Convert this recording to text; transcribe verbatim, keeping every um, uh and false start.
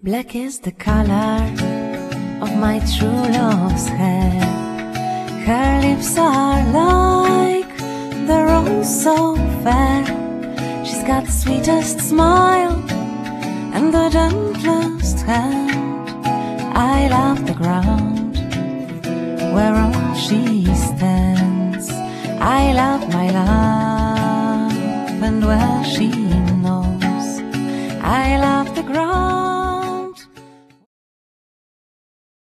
Black is the color of my true love's hair. Her lips are like the rose so fair. She's got the sweetest smile and the gentlest hand. I love the ground whereon she stands. I love my love and where she knows. I love